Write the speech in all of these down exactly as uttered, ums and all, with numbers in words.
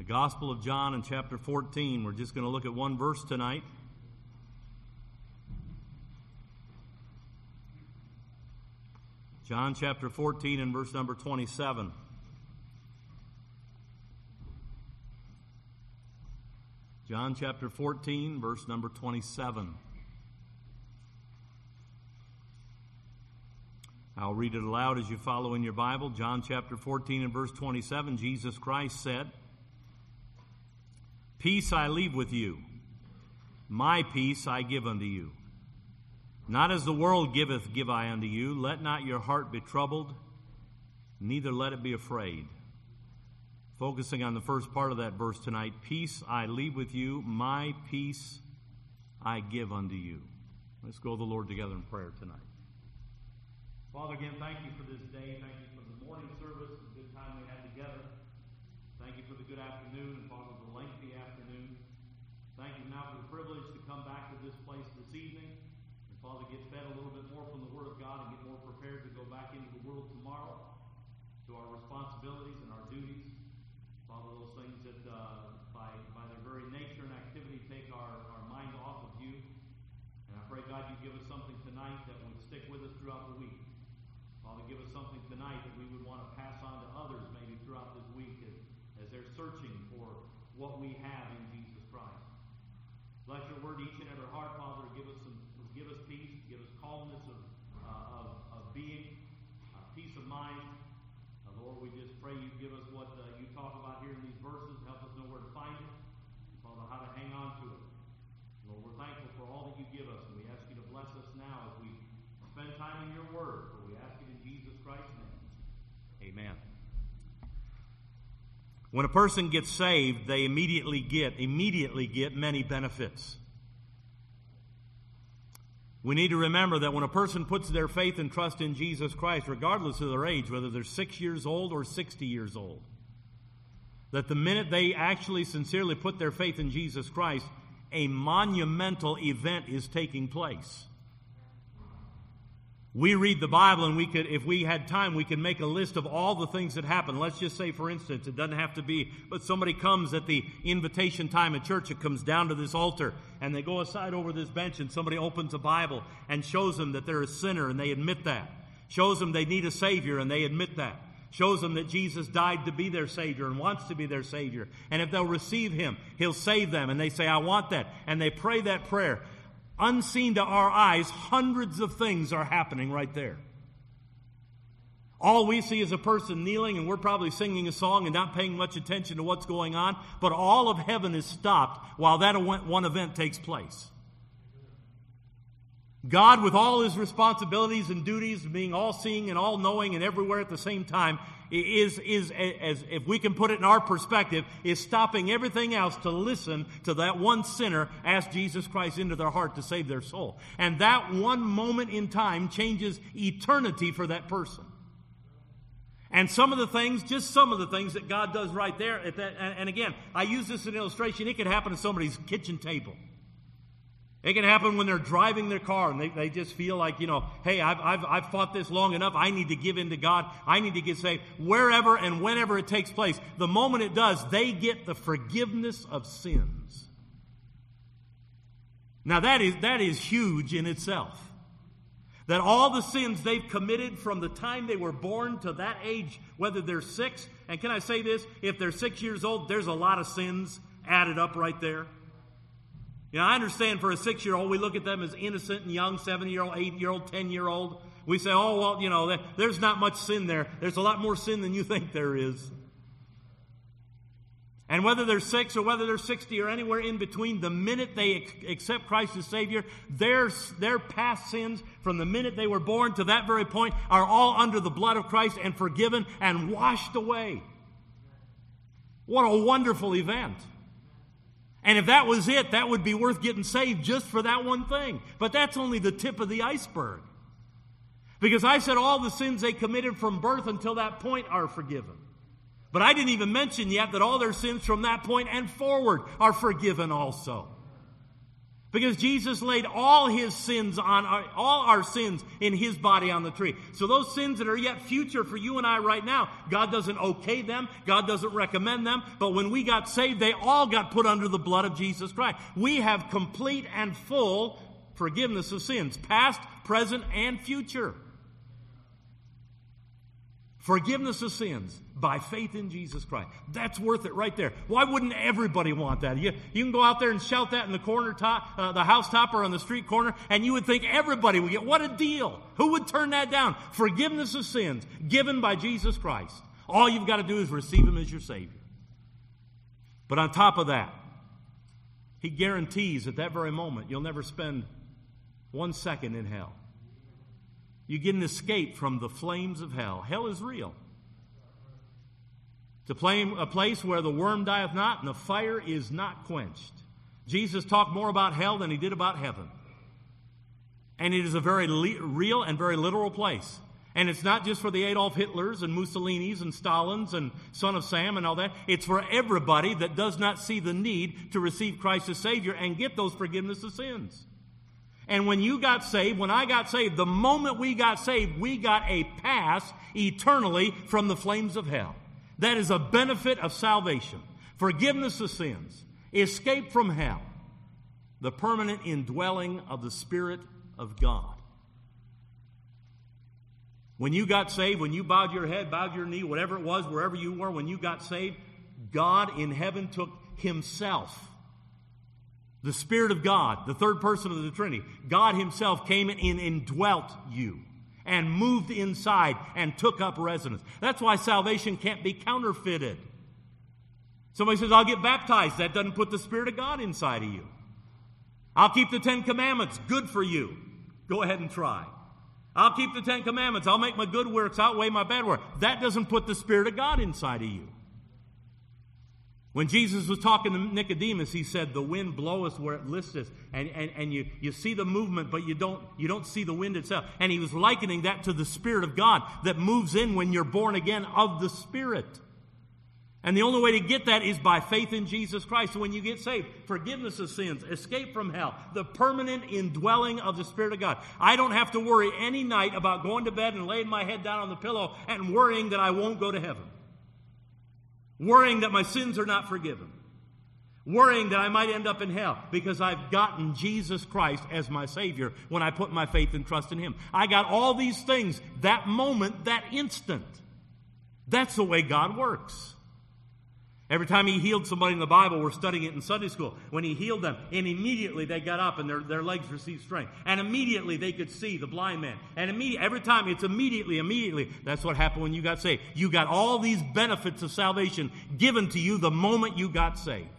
Gospel of John in chapter fourteen. We're just going to look at one verse tonight. John chapter fourteen and verse number twenty-seven. John chapter fourteen, verse number twenty-seven. I'll read it aloud as you follow in your Bible. John chapter fourteen and verse twenty-seven, Jesus Christ said, "Peace I leave with you, my peace I give unto you. Not as the world giveth, give I unto you. Let not your heart be troubled, neither let it be afraid." Focusing on the first part of that verse tonight, peace I leave with you, my peace I give unto you. Let's go to the Lord together in prayer tonight. Father, again, thank you for this day. Thank you for the morning service, the good time we had together. Thank you for the good afternoon, and Father, the lengthy afternoon. Thank you now for the privilege to come back to this place this evening. And Father, get fed a little bit more from the Word of God and get more prepared to go back into the world tomorrow, to our responsibilities and our duties. Father, those things that uh, by, by their very nature and activity take our, our mind off of you. And I pray, God, you give us something tonight that would stick with us throughout the week. Father, give us something tonight that we would want to pass on to others maybe throughout this week as, as they're searching for what we have in Jesus Christ. Bless your word each and every heart, Father. Give us some, give us peace, give us calmness of, uh, of, of being, uh, peace of mind. Uh, Lord, we just pray you give us what uh, you talk about here in these verses. Help us know where to find it. Father, how to hang on to it. Lord, we're thankful for all that you give us, and we ask you to bless us now as we spend time in your word. For we ask it in Jesus Christ's name. Amen. When a person gets saved, they immediately get, immediately get many benefits. We need to remember that when a person puts their faith and trust in Jesus Christ, regardless of their age, whether they're six years old or sixty years old, that the minute they actually sincerely put their faith in Jesus Christ, a monumental event is taking place. We read the Bible, and we could, if we had time, we could make a list of all the things that happen. Let's just say, for instance, it doesn't have to be, but somebody comes at the invitation time at church, it comes down to this altar, and they go aside over this bench, and somebody opens a Bible and shows them that they're a sinner, and they admit that. Shows them they need a Savior, and they admit that. Shows them that Jesus died to be their Savior and wants to be their Savior. And if they'll receive Him, He'll save them. And they say, I want that. And they pray that prayer. Unseen to our eyes, hundreds of things are happening right there. All we see is a person kneeling, and we're probably singing a song and not paying much attention to what's going on. But all of heaven is stopped while that one event takes place. God, with all His responsibilities and duties, being all-seeing and all-knowing and everywhere at the same time, is, is as if we can put it in our perspective, is stopping everything else to listen to that one sinner ask Jesus Christ into their heart to save their soul. And that one moment in time changes eternity for that person. And some of the things, just some of the things that God does right there, at that, and, and again, I use this as an illustration. It could happen at somebody's kitchen table. It can happen when they're driving their car and they, they just feel like, you know, hey, I've, I've, I've fought this long enough. I need to give in to God. I need to get saved. Wherever and whenever it takes place, the moment it does, they get the forgiveness of sins. Now that is, that is huge in itself. That all the sins they've committed from the time they were born to that age, whether they're six, and can I say this? If they're six years old, there's a lot of sins added up right there. You know, I understand for a six-year-old, we look at them as innocent and young, seven-year-old, eight-year-old, ten-year-old. We say, oh, well, you know, there's not much sin there. There's a lot more sin than you think there is. And whether they're six or whether they're sixty or anywhere in between, the minute they accept Christ as Savior, their, their past sins from the minute they were born to that very point are all under the blood of Christ and forgiven and washed away. What a wonderful event. And if that was it, that would be worth getting saved just for that one thing. But that's only the tip of the iceberg. Because I said all the sins they committed from birth until that point are forgiven. But I didn't even mention yet that all their sins from that point and forward are forgiven also. Because Jesus laid all his sins on our, all our sins in his body on the tree. So those sins that are yet future for you and I right now, God doesn't okay them. God doesn't recommend them. But when we got saved, they all got put under the blood of Jesus Christ. We have complete and full forgiveness of sins, past, present, and future. Forgiveness of sins by faith in Jesus Christ. That's worth it right there. Why wouldn't everybody want that? You, you can go out there and shout that in the corner top, uh, the housetop or on the street corner, and you would think everybody would get, what a deal. Who would turn that down? Forgiveness of sins given by Jesus Christ. All you've got to do is receive him as your Savior. But on top of that, he guarantees at that very moment you'll never spend one second in hell. You get an escape from the flames of hell. Hell is real. It's a, flame, a place where the worm dieth not and the fire is not quenched. Jesus talked more about hell than he did about heaven. And it is a very le- real and very literal place. And it's not just for the Adolf Hitlers and Mussolinis and Stalins and Son of Sam and all that. It's for everybody that does not see the need to receive Christ as Savior and get those forgiveness of sins. And when you got saved, when I got saved, the moment we got saved, we got a pass eternally from the flames of hell. That is a benefit of salvation. Forgiveness of sins, escape from hell, the permanent indwelling of the Spirit of God. When you got saved, when you bowed your head, bowed your knee, whatever it was, wherever you were, when you got saved, God in heaven took himself. The Spirit of God, the third person of the Trinity, God himself came in and indwelt you and moved inside and took up residence. That's why salvation can't be counterfeited. Somebody says, I'll get baptized. That doesn't put the Spirit of God inside of you. I'll keep the Ten Commandments. Good for you. Go ahead and try. I'll keep the Ten Commandments. I'll make my good works outweigh my bad works. That doesn't put the Spirit of God inside of you. When Jesus was talking to Nicodemus, he said, the wind bloweth where it listeth. And, and, and you, you see the movement, but you don't, you don't see the wind itself. And he was likening that to the Spirit of God that moves in when you're born again of the Spirit. And the only way to get that is by faith in Jesus Christ. So when you get saved, forgiveness of sins, escape from hell, the permanent indwelling of the Spirit of God. I don't have to worry any night about going to bed and laying my head down on the pillow and worrying that I won't go to heaven. Worrying that my sins are not forgiven. Worrying that I might end up in hell because I've gotten Jesus Christ as my Savior when I put my faith and trust in him. I got all these things that moment, that instant. That's the way God works. Every time he healed somebody in the Bible, we're studying it in Sunday school. When he healed them, and immediately they got up and their, their legs received strength. And immediately they could see the blind man. And immediately, every time it's immediately, immediately. That's what happened when you got saved. You got all these benefits of salvation given to you the moment you got saved.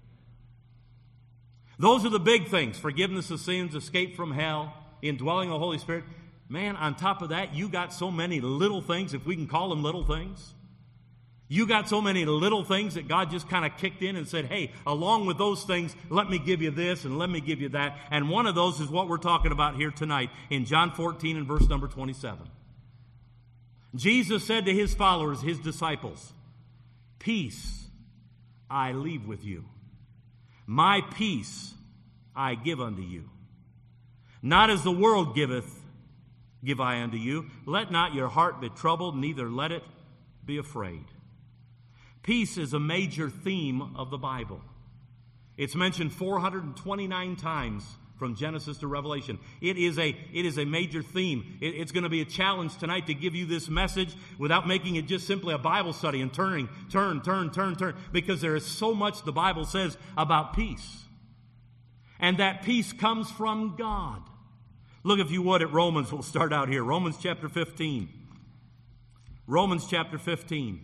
Those are the big things. Forgiveness of sins, escape from hell, indwelling of the Holy Spirit. Man, on top of that, you got so many little things, if we can call them little things. You got so many little things that God just kind of kicked in and said, hey, along with those things, let me give you this and let me give you that. And one of those is what we're talking about here tonight in John fourteen and verse number twenty-seven. Jesus said to his followers, his disciples, peace I leave with you. My peace I give unto you. Not as the world giveth, give I unto you. Let not your heart be troubled, neither let it be afraid. Peace is a major theme of the Bible. It's mentioned four hundred twenty-nine times from Genesis to Revelation. It is a, it is a major theme. It, it's going to be a challenge tonight to give you this message without making it just simply a Bible study and turning, turn, turn, turn, turn, because there is so much the Bible says about peace. And that peace comes from God. Look, if you would, at Romans. We'll start out here. Romans chapter fifteen. Romans chapter fifteen.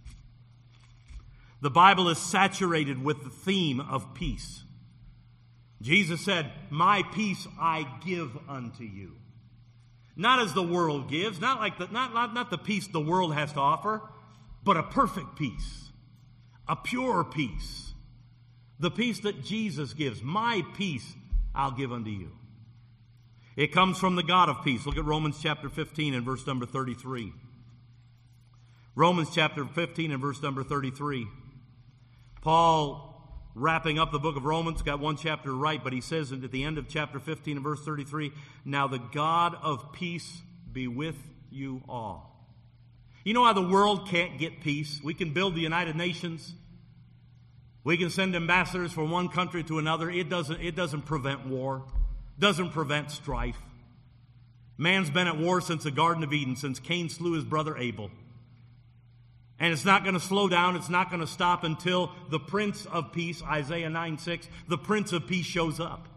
The Bible is saturated with the theme of peace. Jesus said, my peace I give unto you. Not as the world gives, not like the, not, not, not the peace the world has to offer, but a perfect peace, a pure peace, the peace that Jesus gives. My peace I'll give unto you. It comes from the God of peace. Look at Romans chapter fifteen and verse number thirty-three. Romans chapter fifteen and verse number thirty-three. Paul wrapping up the book of Romans, got one chapter right, but he says at the end of chapter fifteen and verse thirty-three, now the God of peace be with you all. You know how the world can't get peace? We can build the United Nations. We can send ambassadors from one country to another. It doesn't, it doesn't prevent war. Doesn't prevent strife. Man's been at war since the Garden of Eden, since Cain slew his brother Abel. And it's not going to slow down. It's not going to stop until the Prince of Peace, Isaiah nine six, the Prince of Peace shows up.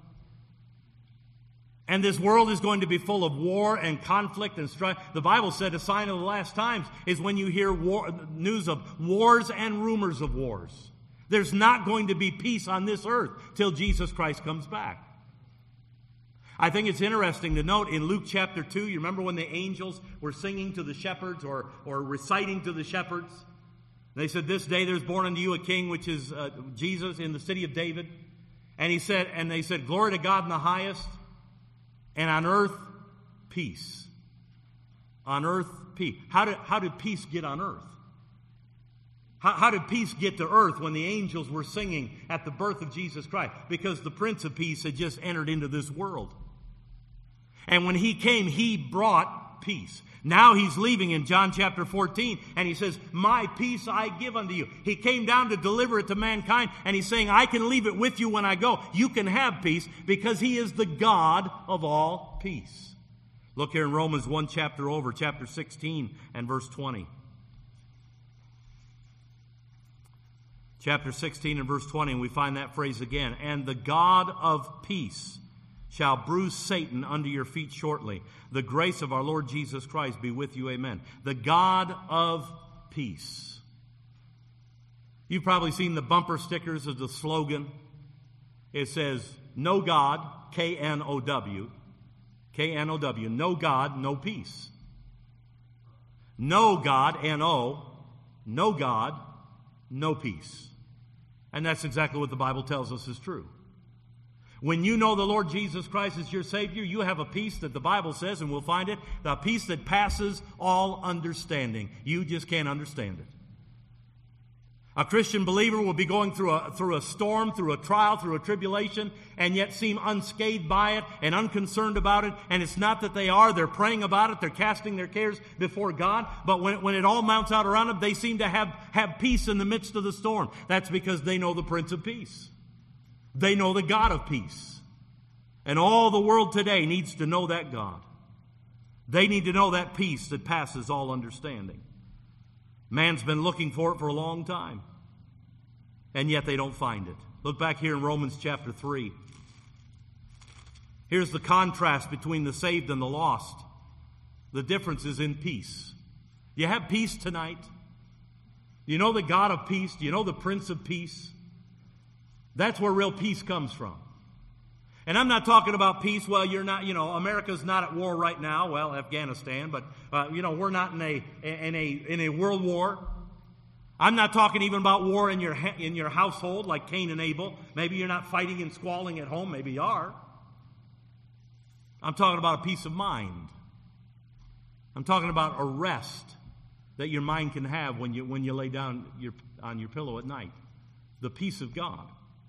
And this world is going to be full of war and conflict and strife. The Bible said a sign of the last times is when you hear war, news of wars and rumors of wars. There's not going to be peace on this earth till Jesus Christ comes back. I think it's interesting to note in Luke chapter two, you remember when the angels were singing to the shepherds or, or reciting to the shepherds? They said, this day there's born unto you a king, which is uh, Jesus in the city of David. And he said, and they said, glory to God in the highest, and on earth, peace. On earth, peace. How did, how did peace get on earth? How, how did peace get to earth when the angels were singing at the birth of Jesus Christ? Because the Prince of Peace had just entered into this world. And when he came, he brought peace. Now he's leaving in John chapter fourteen, and he says, my peace I give unto you. He came down to deliver it to mankind, and he's saying, I can leave it with you when I go. You can have peace because he is the God of all peace. Look here in Romans one chapter over, chapter sixteen and verse twenty. Chapter sixteen and verse twenty, and we find that phrase again. And the God of peace shall bruise Satan under your feet shortly. The grace of our Lord Jesus Christ be with you. Amen. The God of peace. You've probably seen the bumper stickers of the slogan. It says, no God, K N O W, K N O W, no God, no peace. No God, N O, no God, no peace. And that's exactly what the Bible tells us is true. When you know the Lord Jesus Christ is your Savior, you have a peace that the Bible says, and we'll find it, the peace that passes all understanding. You just can't understand it. A Christian believer will be going through a, through a storm, through a trial, through a tribulation, and yet seem unscathed by it and unconcerned about it. And it's not that they are. They're praying about it. They're casting their cares before God. But when, when it all mounts out around them, they seem to have, have peace in the midst of the storm. That's because they know the Prince of Peace. They know the God of peace. And all the world today needs to know that God. They need to know that peace that passes all understanding. Man's been looking for it for a long time, and yet they don't find it. Look back here in Romans chapter three. Here's the contrast between the saved and the lost. The difference is in peace. Do you have peace tonight? Do you know the God of peace? Do you know the Prince of Peace? That's where real peace comes from. And I'm not talking about peace, well, you're not, you know, America's not at war right now, well, Afghanistan, but, uh, you know, we're not in a, in a, in a world war. I'm not talking even about war in your, in your household like Cain and Abel. Maybe you're not fighting and squalling at home, maybe you are. I'm talking about a peace of mind. I'm talking about a rest that your mind can have when you, when you lay down your, on your pillow at night. The peace of God.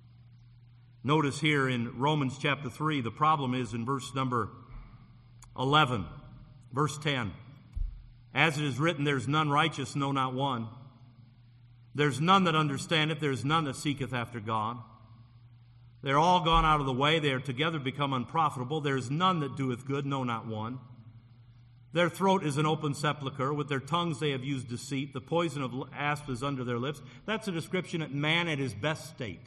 Notice here in Romans chapter three, the problem is in verse number eleven, verse ten. As it is written, there's none righteous, no, not one. There's none that understandeth, there's none that seeketh after God. They're all gone out of the way, they are together become unprofitable. There's none that doeth good, no, not one. Their throat is an open sepulchre, with their tongues they have used deceit. The poison of asp is under their lips. That's a description of man at his best state.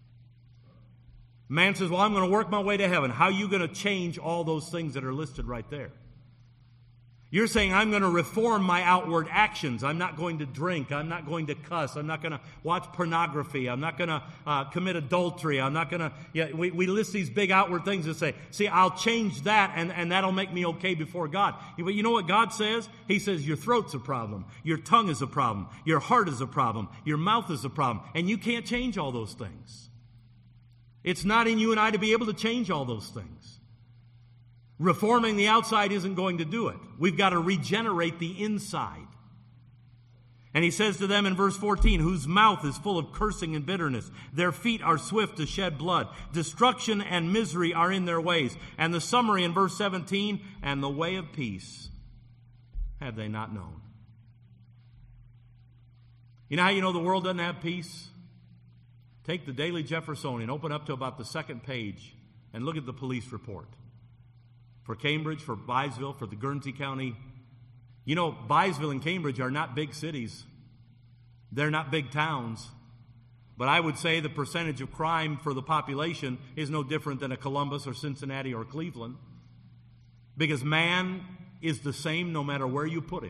Man says, well, I'm going to work my way to heaven. How are you going to change all those things that are listed right there? You're saying, I'm going to reform my outward actions. I'm not going to drink. I'm not going to cuss. I'm not going to watch pornography. I'm not going to uh, commit adultery. I'm not going to, yeah, we, we list these big outward things and say, see, I'll change that and, and that'll make me okay before God. But you know what God says? He says, your throat's a problem. Your tongue is a problem. Your heart is a problem. Your mouth is a problem. And you can't change all those things. It's not in you and I to be able to change all those things. Reforming the outside isn't going to do it. We've got to regenerate the inside. And he says to them in verse fourteen, whose mouth is full of cursing and bitterness. Their feet are swift to shed blood. Destruction and misery are in their ways. And the summary in verse seventeen, and the way of peace have they not known. You know how you know the world doesn't have peace? Take the Daily Jeffersonian, open up to about the second page, and look at the police report. For Cambridge, for Byesville, for the Guernsey County. You know, Byesville and Cambridge are not big cities. They're not big towns. But I would say the percentage of crime for the population is no different than a Columbus or Cincinnati or Cleveland. Because man is the same no matter where you put him.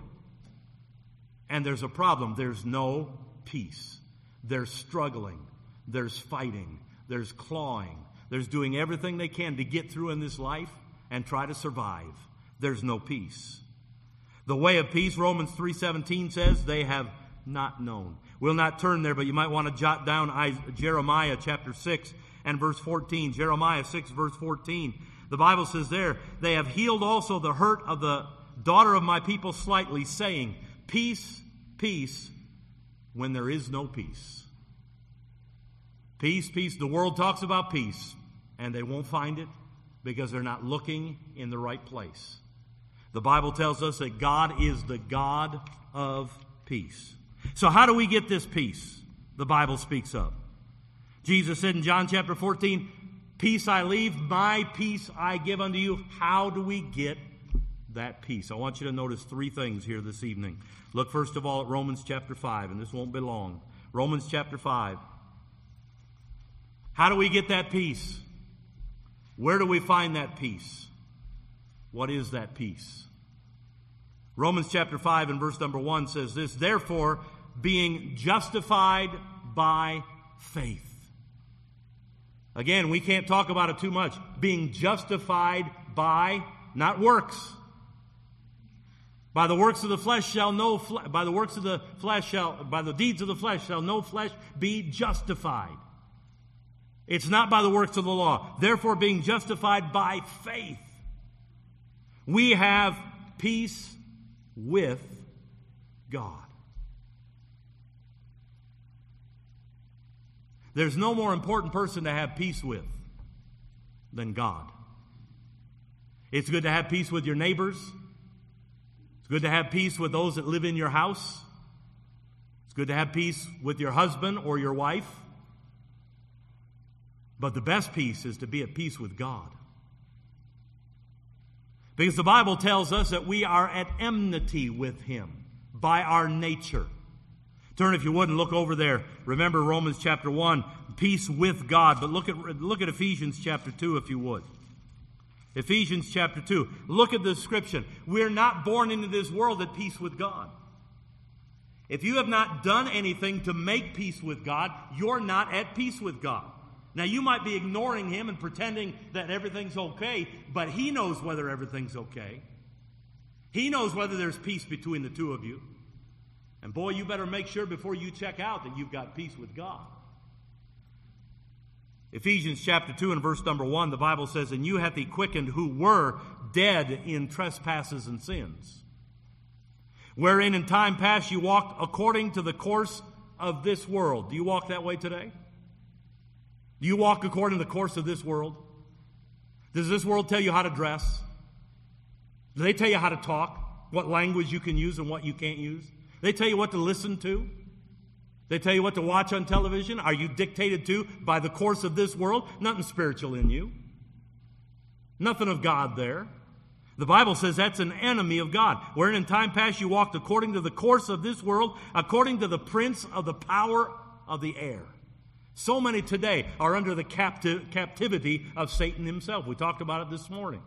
And there's a problem. There's no peace. There's struggling. There's fighting. There's clawing. There's doing everything they can to get through in this life and try to survive. There's no peace. The way of peace, Romans three seventeen says, they have not known. We'll not turn there, but you might want to jot down Jeremiah chapter six and verse fourteen. Jeremiah six verse fourteen. The Bible says there, they have healed also the hurt of the daughter of my people slightly, saying, peace, peace, when there is no peace. Peace, peace. The world talks about peace, and they won't find it because they're not looking in the right place. The Bible tells us that God is the God of peace. So how do we get this peace the Bible speaks of? Jesus said in John chapter fourteen, peace I leave, my peace I give unto you. How do we get that peace? I want you to notice three things here this evening. Look first of all at Romans chapter five, and this won't be long. Romans chapter five. How do we get that peace? Where do we find that peace? What is that peace? Romans chapter five and verse number one says this, therefore, being justified by faith. Again, we can't talk about it too much. Being justified by, not works. By the works of the flesh shall no, fle- by the works of the flesh shall, by the deeds of the flesh shall no flesh be justified. It's not by the works of the law. Therefore, being justified by faith, we have peace with God. There's no more important person to have peace with than God. It's good to have peace with your neighbors. It's good to have peace with those that live in your house. It's good to have peace with your husband or your wife. But the best peace is to be at peace with God. Because the Bible tells us that we are at enmity with Him by our nature. Turn, if you would, and look over there. Remember Romans chapter one, peace with God. But look at, look at Ephesians chapter two, if you would. Ephesians chapter two. Look at the description. We're not born into this world at peace with God. If you have not done anything to make peace with God, you're not at peace with God. Now, you might be ignoring Him and pretending that everything's okay, but He knows whether everything's okay. He knows whether there's peace between the two of you. And boy, you better make sure before you check out that you've got peace with God. Ephesians chapter two and verse number one, the Bible says, and you hath He quickened who were dead in trespasses and sins, wherein in time past you walked according to the course of this world. Do you walk that way today? Do you walk according to the course of this world? Does this world tell you how to dress? Do they tell you how to talk? What language you can use and what you can't use? They tell you what to listen to? They tell you what to watch on television? Are you dictated to by the course of this world? Nothing spiritual in you. Nothing of God there. The Bible says that's an enemy of God. Wherein in time past you walked according to the course of this world, according to the prince of the power of the air. So many today are under the capti- captivity of Satan himself. We talked about it this morning.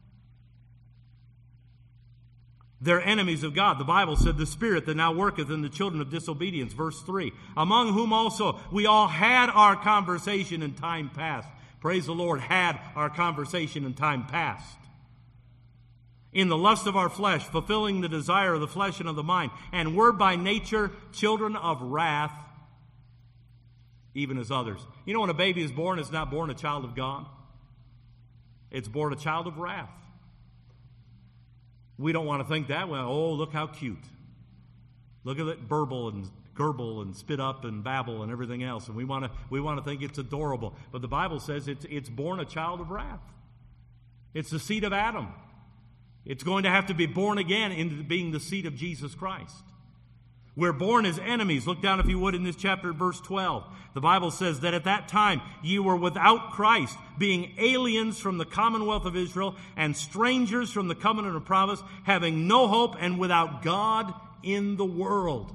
They're enemies of God. The Bible said, the spirit that now worketh in the children of disobedience. Verse three, among whom also we all had our conversation in time past. Praise the Lord, had our conversation in time past. In the lust of our flesh, fulfilling the desire of the flesh and of the mind, and were by nature children of wrath, even as others. You know, when a baby is born, it's not born a child of God. It's born a child of wrath. We don't want to think that. Well, oh, look how cute. Look at it burble and gurgle and spit up and babble and everything else. And we want to we want to think it's adorable. But the Bible says it's, it's born a child of wrath. It's the seed of Adam. It's going to have to be born again into being the seed of Jesus Christ. We're born as enemies. Look down, if you would, in this chapter, verse twelve. The Bible says that at that time ye were without Christ, being aliens from the commonwealth of Israel and strangers from the covenant of promise, having no hope and without God in the world.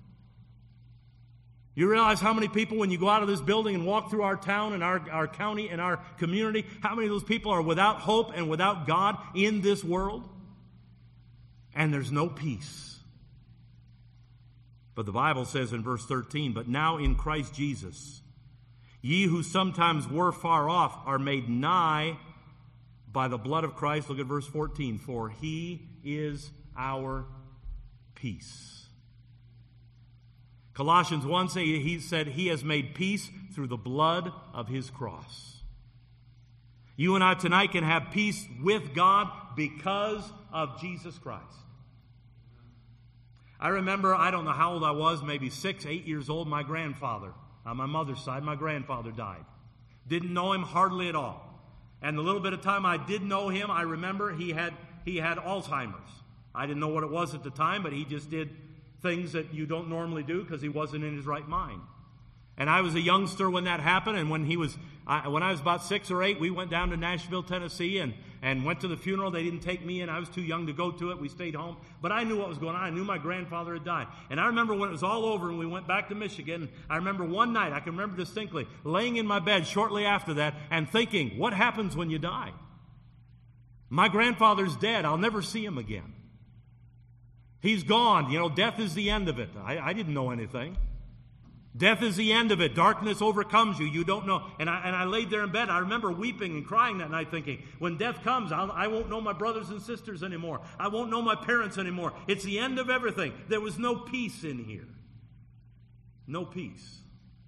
You realize how many people, when you go out of this building and walk through our town and our, our county and our community, how many of those people are without hope and without God in this world? And there's no peace. But the Bible says in verse thirteen, but now in Christ Jesus, ye who sometimes were far off are made nigh by the blood of Christ. Look at verse fourteen. For he is our peace. Colossians one, say, he said he has made peace through the blood of his cross. You and I tonight can have peace with God because of Jesus Christ. I remember, I don't know how old I was, maybe six, eight years old, my grandfather, on my mother's side, my grandfather died. Didn't know him hardly at all. And the little bit of time I did know him, I remember he had he had Alzheimer's. I didn't know what it was at the time, but he just did things that you don't normally do because he wasn't in his right mind. And I was a youngster when that happened, and when he was, I, when I was about six or eight, we went down to Nashville, Tennessee, and, and went to the funeral. They didn't take me in. I was too young to go to it. We stayed home. But I knew what was going on. I knew my grandfather had died. And I remember when it was all over and we went back to Michigan, I remember one night, I can remember distinctly, laying in my bed shortly after that and thinking, what happens when you die? My grandfather's dead. I'll never see him again. He's gone. You know, death is the end of it. I, I didn't know anything. Death is the end of it. Darkness overcomes you. You don't know. And I, and I laid there in bed. I remember weeping and crying that night thinking, when death comes, I'll, I won't know my brothers and sisters anymore. I won't know my parents anymore. It's the end of everything. There was no peace in here. No peace.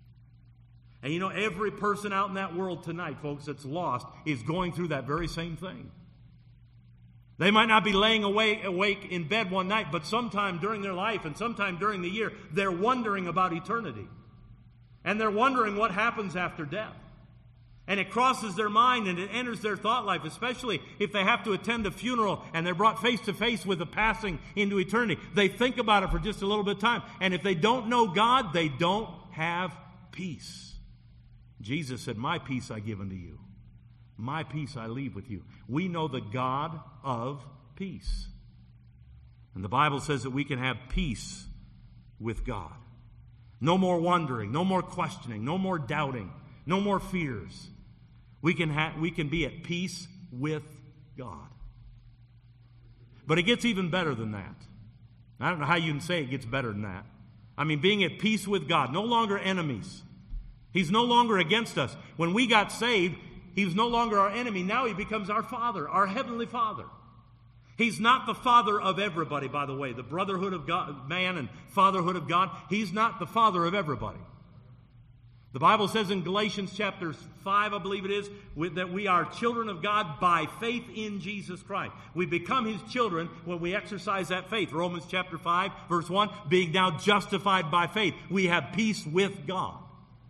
And you know, every person out in that world tonight, folks, that's lost is going through that very same thing. They might not be laying awake, awake in bed one night, but sometime during their life and sometime during the year, they're wondering about eternity. And they're wondering what happens after death. And it crosses their mind and it enters their thought life, especially if they have to attend a funeral and they're brought face to face with the passing into eternity. They think about it for just a little bit of time. And if they don't know God, they don't have peace. Jesus said, my peace I give unto you. My peace I leave with you. We know the God of peace. And the Bible says that we can have peace with God. No more wondering, no more questioning, no more doubting, no more fears. We can ha- we can be at peace with God. But it gets even better than that. I don't know how you can say it gets better than that. I mean, being at peace with God, no longer enemies. He's no longer against us. When we got saved, He was no longer our enemy. Now He becomes our Father, our Heavenly Father. He's not the Father of everybody, by the way. The brotherhood of God, man and fatherhood of God. He's not the Father of everybody. The Bible says in Galatians chapter five, I believe it is, that we are children of God by faith in Jesus Christ. We become His children when we exercise that faith. Romans chapter five, verse one, being now justified by faith. We have peace with God.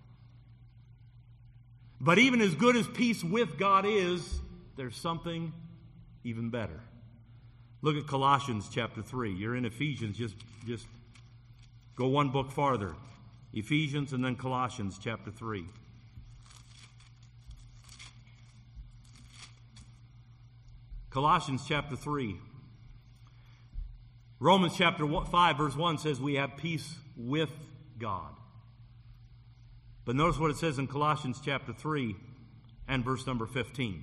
But even as good as peace with God is, there's something even better. Look at Colossians chapter three. You're in Ephesians. Just, just go one book farther. Ephesians and then Colossians chapter three. Colossians chapter three. Romans chapter five, verse one says we have peace with God. But notice what it says in Colossians chapter three and verse number fifteen.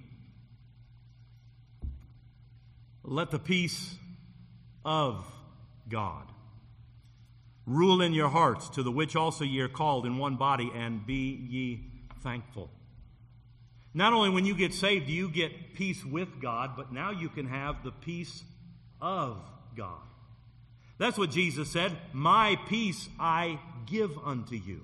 Let the peace of God rule in your hearts, to the which also ye are called in one body, and be ye thankful. Not only when you get saved do you get peace with God, but now you can have the peace of God. That's what Jesus said, my peace I give unto you.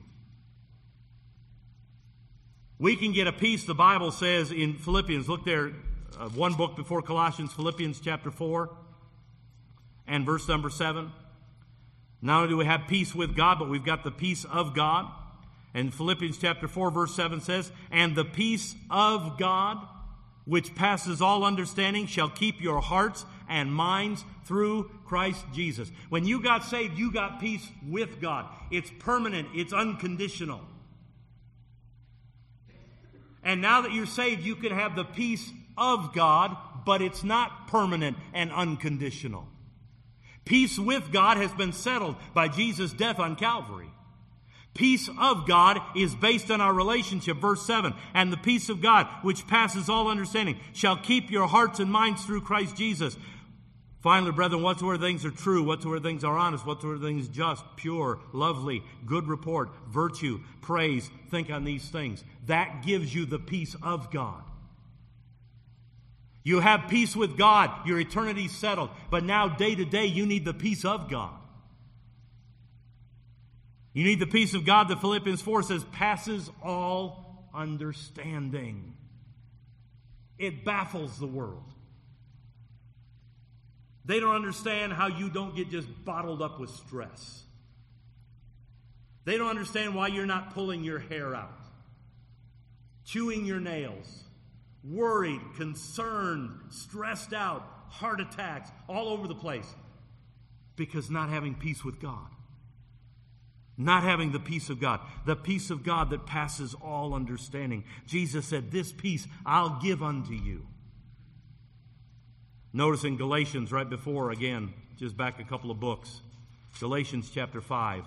We can get a peace, the Bible says in Philippians, look there, uh, one book before Colossians, Philippians chapter four and verse number seven. Not only do we have peace with God, but we've got the peace of God. And Philippians chapter four, verse seven says, and the peace of God, which passes all understanding, shall keep your hearts and minds through Christ Jesus. When you got saved, you got peace with God. It's permanent. It's unconditional. And now that you're saved, you can have the peace of God, but it's not permanent and unconditional. Peace with God has been settled by Jesus' death on Calvary. Peace of God is based on our relationship. Verse seven, and the peace of God, which passes all understanding, shall keep your hearts and minds through Christ Jesus. Finally, brethren, whatsoever things are true, whatsoever things are honest, whatsoever things just, pure, lovely, good report, virtue, praise, think on these things. That gives you the peace of God. You have peace with God. Your eternity's settled. But now, day to day, you need the peace of God. You need the peace of God that Philippians four says passes all understanding. It baffles the world. They don't understand how you don't get just bottled up with stress. They don't understand why you're not pulling your hair out, chewing your nails, worried, concerned, stressed out, heart attacks, all over the place. Because not having peace with God. Not having the peace of God. The peace of God that passes all understanding. Jesus said, this peace I'll give unto you. Notice in Galatians, right before, again, just back a couple of books. Galatians chapter five.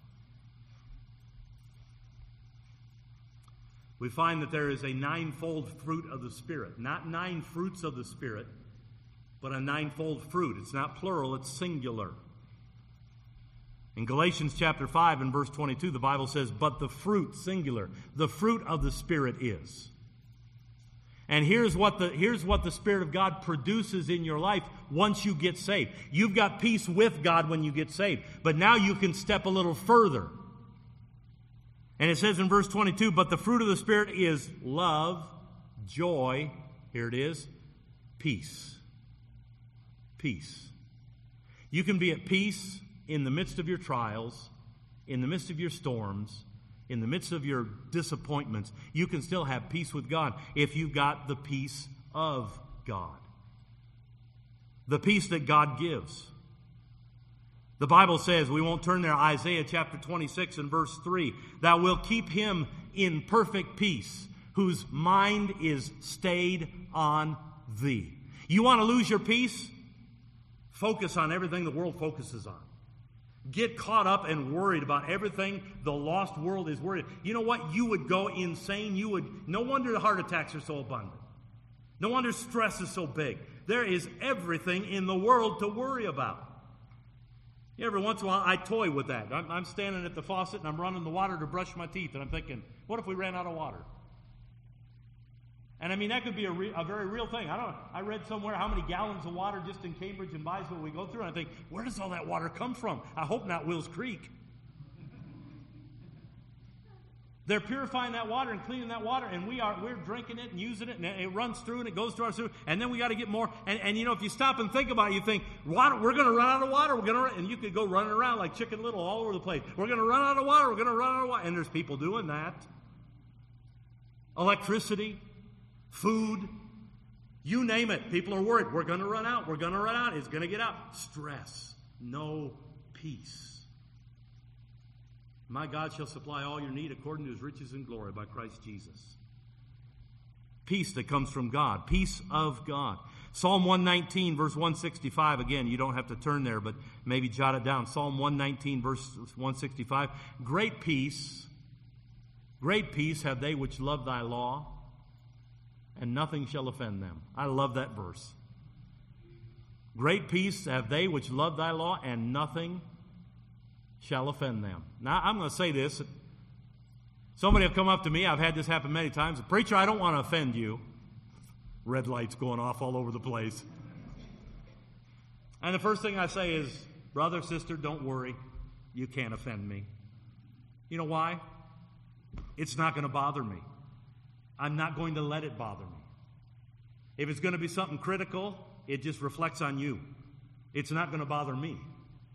We find that there is a ninefold fruit of the Spirit. Not nine fruits of the Spirit, but a ninefold fruit. It's not plural, it's singular. In Galatians chapter five and verse twenty-two, the Bible says, but the fruit, singular, the fruit of the Spirit is. And here's what the here's what the Spirit of God produces in your life once you get saved. You've got peace with God when you get saved, but now you can step a little further. And it says in verse twenty-two, but the fruit of the Spirit is love, joy, here it is, peace. Peace. You can be at peace in the midst of your trials, in the midst of your storms, in the midst of your disappointments. You can still have peace with God if you've got the peace of God. The peace that God gives. The Bible says, we won't turn there, Isaiah chapter twenty-six and verse three, thou wilt keep him in perfect peace, whose mind is stayed on thee. You want to lose your peace? Focus on everything the world focuses on. Get caught up and worried about everything the lost world is worried. You know what? You would go insane. You would. No wonder the heart attacks are so abundant. No wonder stress is so big. There is everything in the world to worry about. Every once in a while, I toy with that. I'm, I'm standing at the faucet and I'm running the water to brush my teeth, and I'm thinking, what if we ran out of water? And I mean, that could be a, re- a very real thing. I don't. I read somewhere how many gallons of water just in Cambridge and Byesville we go through, and I think, where does all that water come from? I hope not Wills Creek. They're purifying that water and cleaning that water, and we are we're drinking it and using it, and it runs through and it goes through our sewer, and then we got to get more. And, and you know, if you stop and think about it, you think, water, we're going to run out of water. We're going to, and you could go running around like Chicken Little all over the place. We're going to run out of water. We're going to run out of water, and there's people doing that. Electricity, food, you name it. People are worried. We're going to run out. We're going to run out. It's going to get out. Stress, no peace. My God shall supply all your need according to his riches and glory by Christ Jesus. Peace that comes from God. Peace of God. Psalm one nineteen, verse one sixty-five. Again, you don't have to turn there, but maybe jot it down. Psalm one nineteen, verse one sixty-five. Great peace, great peace have they which love thy law, and nothing shall offend them. I love that verse. Great peace have they which love thy law, and nothing shall offend them. Now, I'm going to say this. Somebody will come up to me. I've had this happen many times. Preacher, I don't want to offend you. Red lights going off all over the place. And the first thing I say is, brother, sister, don't worry. You can't offend me. You know why? It's not going to bother me. I'm not going to let it bother me. If it's going to be something critical, it just reflects on you. It's not going to bother me.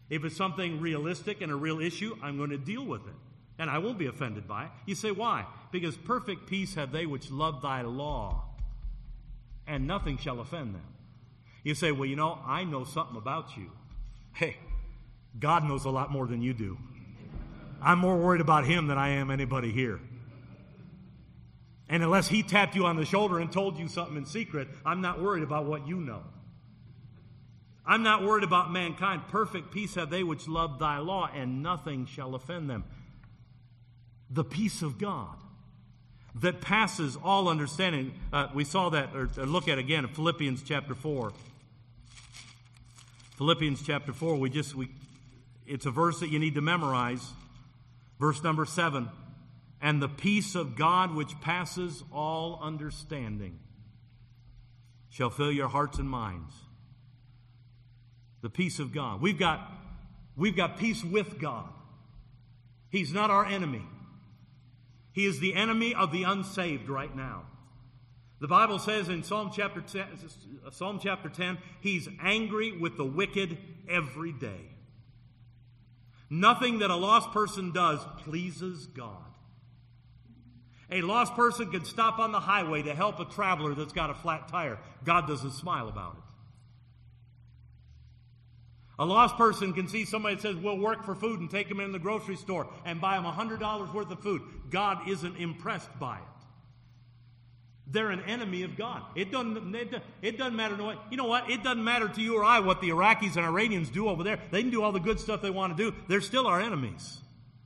If it's something realistic and a real issue, I'm going to deal with it. And I won't be offended by it. You say, why? Because perfect peace have they which love thy law, and nothing shall offend them. You say, well, you know, I know something about you. Hey, God knows a lot more than you do. I'm more worried about him than I am anybody here. And unless he tapped you on the shoulder and told you something in secret, I'm not worried about what you know. I'm not worried about mankind. Perfect peace have they which love thy law, and nothing shall offend them. The peace of God that passes all understanding. Uh, we saw that, or, or look at again in Philippians chapter four. Philippians chapter four, we just, we, it's a verse that you need to memorize. Verse number seven. And the peace of God which passes all understanding shall fill your hearts and minds. The peace of God. We've got, we've got peace with God. He's not our enemy. He is the enemy of the unsaved right now. The Bible says in Psalm chapter ten, Psalm chapter ten, he's angry with the wicked every day. Nothing that a lost person does pleases God. A lost person can stop on the highway to help a traveler that's got a flat tire. God doesn't smile about it. A lost person can see somebody that says, we'll work for food, and take them in the grocery store and buy them one hundred dollars worth of food. God isn't impressed by it. They're an enemy of God. It doesn't, it doesn't matter. No, you know what? It doesn't matter to you or I what the Iraqis and Iranians do over there. They can do all the good stuff they want to do. They're still our enemies.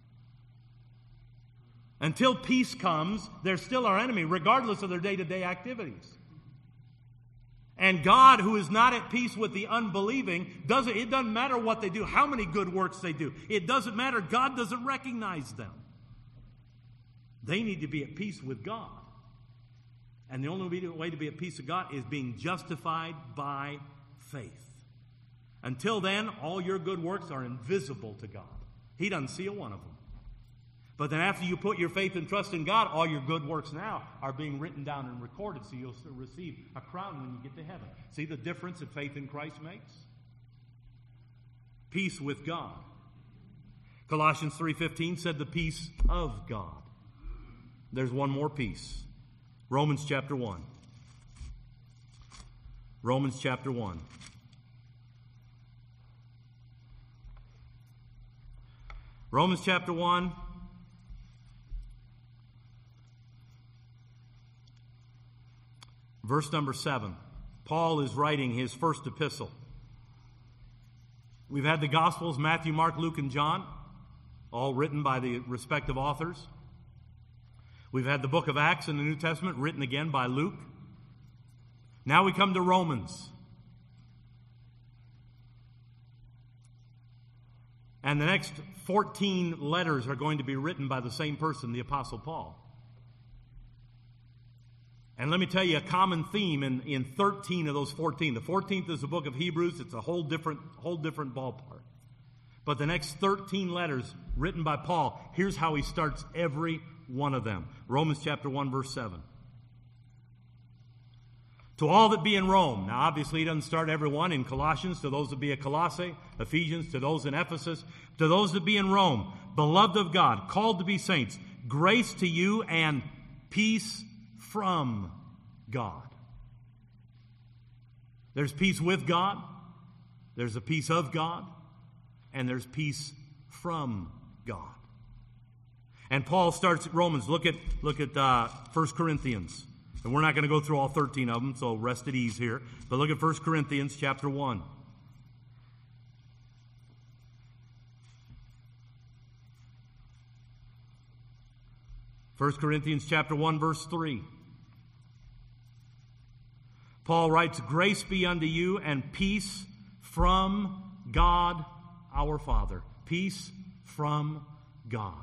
Until peace comes, they're still our enemy, regardless of their day-to-day activities. And God, who is not at peace with the unbelieving, doesn't, it doesn't matter what they do, how many good works they do. It doesn't matter. God doesn't recognize them. They need to be at peace with God. And the only way to be at peace with God is being justified by faith. Until then, all your good works are invisible to God. He doesn't see a one of them. But then after you put your faith and trust in God, all your good works now are being written down and recorded, so you'll receive a crown when you get to heaven. See the difference that faith in Christ makes? Peace with God. Colossians three fifteen said the peace of God. There's one more peace. Romans chapter one. Romans chapter one. Romans chapter one. Verse number seven. Paul is writing his first epistle. We've had the Gospels, Matthew, Mark, Luke, and John, all written by the respective authors. We've had the book of Acts in the New Testament, written again by Luke. Now we come to Romans. And the next fourteen letters are going to be written by the same person, the Apostle Paul. And let me tell you a common theme in, in thirteen of those fourteen. The fourteenth is the book of Hebrews. It's a whole different, whole different ballpark. But the next thirteen letters written by Paul, here's how he starts every one of them. Romans chapter one, verse seven. To all that be in Rome. Now, obviously, he doesn't start every one in Colossians. To those that be at Colossae, Ephesians, to those in Ephesus. To those that be in Rome, beloved of God, called to be saints, grace to you and peace from God. There's peace with God, there's a peace of God, and there's peace from God. And Paul starts at Romans. Look at look at uh, First Corinthians. And we're not going to go through all thirteen of them, so rest at ease here. But look at First Corinthians chapter one. First Corinthians chapter one, verse three. Paul writes, grace be unto you and peace from God our Father. Peace from God.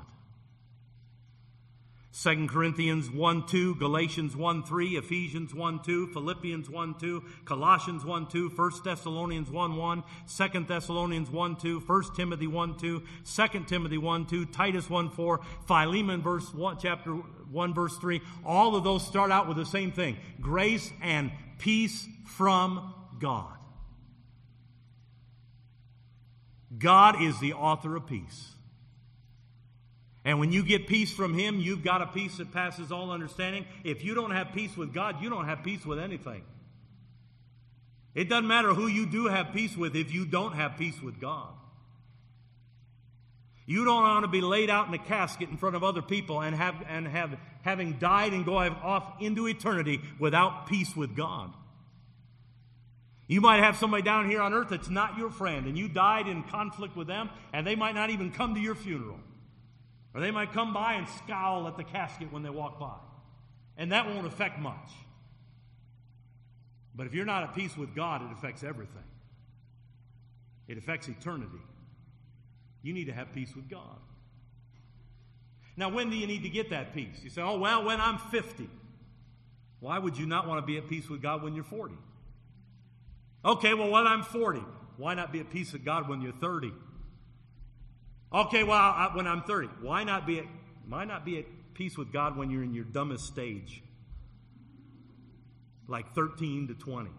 Second Corinthians one two, Galatians one three, Ephesians one two, Philippians one two, Colossians one two, First Thessalonians one one, Second Thessalonians one two, First Timothy one two, Second Timothy one two, Titus one four, Philemon verse one, chapter one verse three. All of those start out with the same thing. Grace and peace from God. God is the author of peace. And when you get peace from Him, you've got a peace that passes all understanding. If you don't have peace with God, you don't have peace with anything. It doesn't matter who you do have peace with if you don't have peace with God. You don't want to be laid out in a casket in front of other people and have and have having died and go off into eternity without peace with God. You might have somebody down here on earth that's not your friend, and you died in conflict with them, and they might not even come to your funeral. Or they might come by and scowl at the casket when they walk by. And that won't affect much. But if you're not at peace with God, it affects everything. It affects eternity. You need to have peace with God. Now, when do you need to get that peace? You say, oh, well, when I'm fifty. Why would you not want to be at peace with God when you're forty? Okay, well, when I'm forty. Why not be at peace with God when you're thirty? Okay, well, I, when I'm thirty. Why not be at, why not be at peace with God when you're in your dumbest stage? Like thirteen to twenty.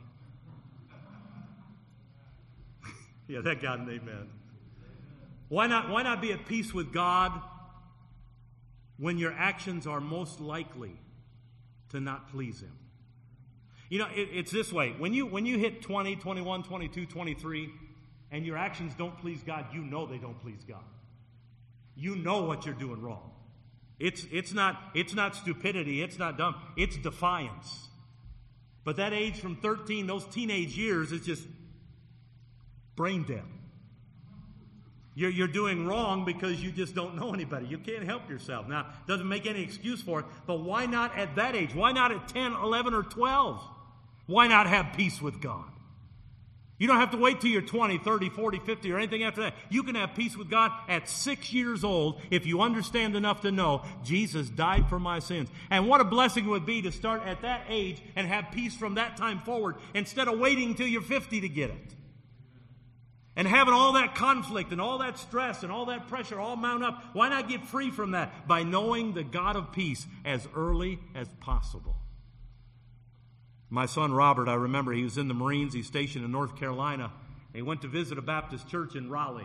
Yeah, that got an amen. Why not, why not be at peace with God when your actions are most likely to not please Him? You know, it, it's this way. When you, when you hit twenty, twenty-one, twenty-two, twenty-three, and your actions don't please God, you know they don't please God. You know what you're doing wrong. It's, it's, not, it's not stupidity. It's not dumb. It's defiance. But that age from thirteen, those teenage years, is just brain dead. You're, you're doing wrong because you just don't know anybody. You can't help yourself. Now, it doesn't make any excuse for it, but why not at that age? Why not at ten, eleven, or twelve? Why not have peace with God? You don't have to wait till you're twenty, thirty, forty, fifty, or anything after that. You can have peace with God at six years old if you understand enough to know Jesus died for my sins. And what a blessing it would be to start at that age and have peace from that time forward instead of waiting until you're fifty to get it. And having all that conflict and all that stress and all that pressure all mount up. Why not get free from that by knowing the God of peace as early as possible? My son Robert, I remember he was in the Marines. He's stationed in North Carolina. And he went to visit a Baptist church in Raleigh.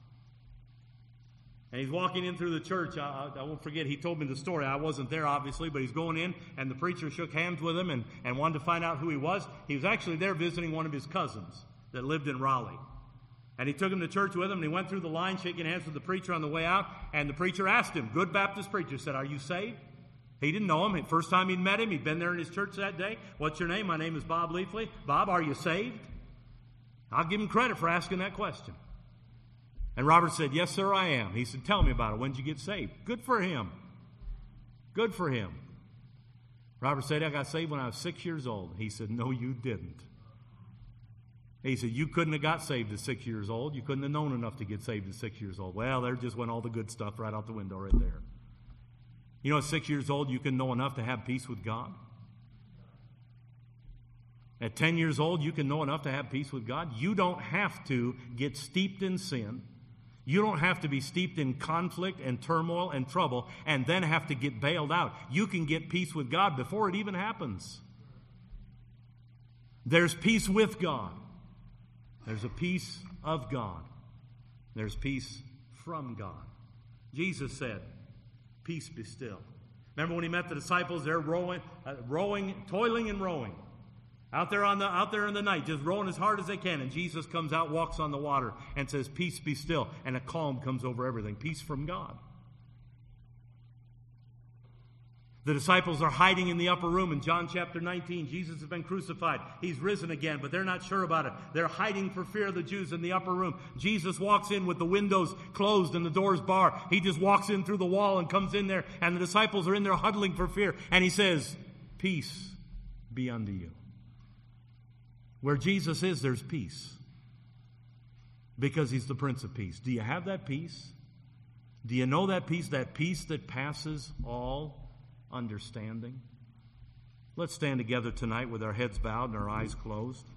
And he's walking in through the church. I, I, I won't forget, he told me the story. I wasn't there, obviously, but he's going in, and the preacher shook hands with him and, and wanted to find out who he was. He was actually there visiting one of his cousins that lived in Raleigh. And he took him to church with him, and he went through the line shaking hands with the preacher on the way out. And the preacher asked him, good Baptist preacher, said, are you saved? He didn't know him. First time he'd met him, he'd been there in his church that day. What's your name? My name is Bob Leafley. Bob, are you saved? I'll give him credit for asking that question. And Robert said, yes, sir, I am. He said, tell me about it. When did you get saved? Good for him. Good for him. Robert said, I got saved when I was six years old. He said, no, you didn't. He said, you couldn't have got saved at six years old. You couldn't have known enough to get saved at six years old. Well, there just went all the good stuff right out the window right there. You know, at six years old, you can know enough to have peace with God. At ten years old, you can know enough to have peace with God. You don't have to get steeped in sin. You don't have to be steeped in conflict and turmoil and trouble and then have to get bailed out. You can get peace with God before it even happens. There's peace with God. There's a peace of God. There's peace from God. Jesus said, peace be still. Remember when he met the disciples, they're rowing, uh, rowing, toiling and rowing. Out there on the out there in the night, just rowing as hard as they can. And Jesus comes out, walks on the water, and says, peace be still. And a calm comes over everything. Peace from God. The disciples are hiding in the upper room in John chapter nineteen. Jesus has been crucified. He's risen again, but they're not sure about it. They're hiding for fear of the Jews in the upper room. Jesus walks in with the windows closed and the doors barred. He just walks in through the wall and comes in there, and the disciples are in there huddling for fear. And he says, peace be unto you. Where Jesus is, there's peace. Because he's the Prince of Peace. Do you have that peace? Do you know that peace? That peace that passes all understanding? Let's stand together tonight with our heads bowed and our eyes closed.